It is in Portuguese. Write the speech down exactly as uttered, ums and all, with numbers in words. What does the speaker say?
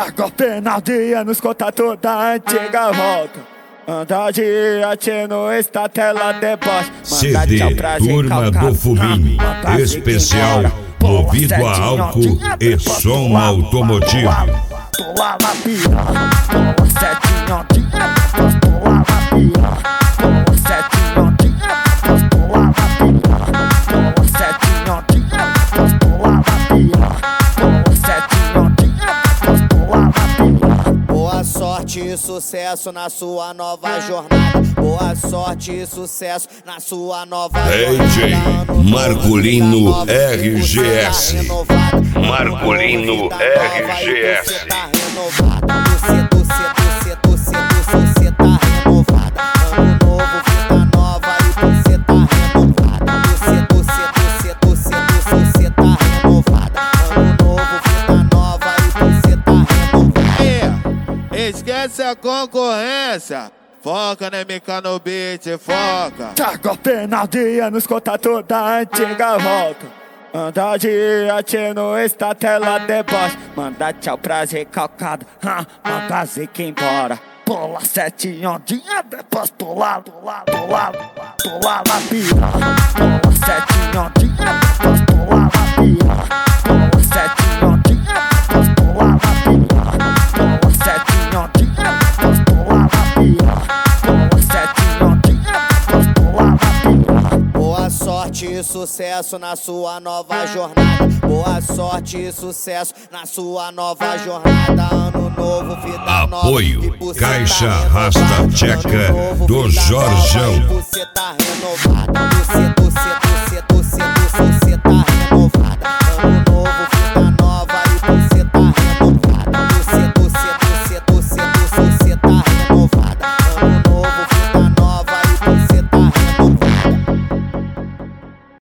Dá golpe na dia nos contatos da antiga volta. Anda dia no esta tela deboche. C D Turma do Fuminho, especial movido a álcool e som automotivo. Pula na pira, pula setinho dia, pula na pira, pula setinho dia, pula na pira, pula setinho dia, pula na pira, pula setinho dia, pula na pira. Boa sorte e sucesso na sua nova jornada. Boa sorte e sucesso na sua nova jornada. D J Marcolino R G S. Marcolino R G S. Você tá renovada. Você, você, você, você, você tá renovada. Ano novo, vida nova e você tá renovada. Você, você, você, você, você tá renovada. Ano novo, vida nova e você tá renovada. Esquece a concorrência, foca na M K no beat, foca. Dá golpe na dia nos contatos da antiga volta. Anda dia no esta tela deboche. Manda tchau pras recalcadas, ha, manda zica embora. Pula setinho dia, depois pula, pula, pula, pula na pira. Pula setinho dia, depois pula na pira. Pula setinho dia, depois pula na pira. Pula setinho dia, depois pula na pira. Pula setinho dia, depois pula na pira. Boa sorte e sucesso na sua nova jornada. Boa sorte e sucesso na sua nova jornada. Ano novo, vida nova. Apoio e você Caixa tá Rasta renovada. Tcheca Ano novo, do vida nova Jorjão. e você tá renovada. Você